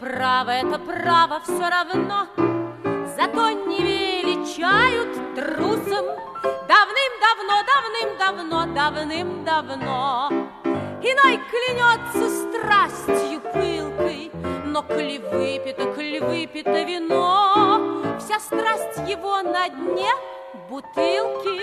это право все равно. Зато не величают трусом давным-давно. Иной клянется страстью пылкой, но коли выпито вино, вся страсть его на дне бутылки.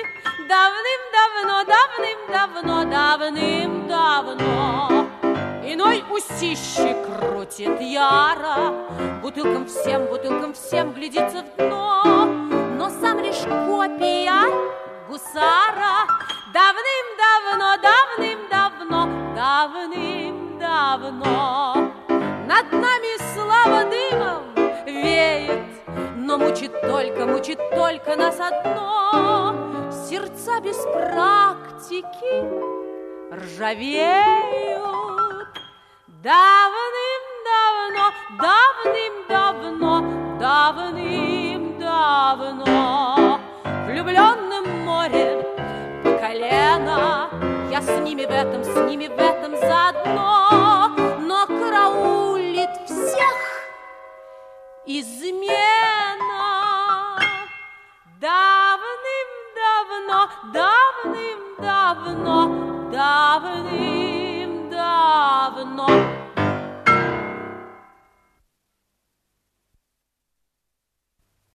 Давным-давно. Иной усищи крутит яро, бутылкам всем глядится в дно, но сам лишь копия гусара. Давным-давно над нами слава дымом веет, но мучит только нас одно: сердца без практики ржавеют. Давным-давно влюбленным море по колено. Я с ними в этом заодно, но караулит всех измена. Давным-давно.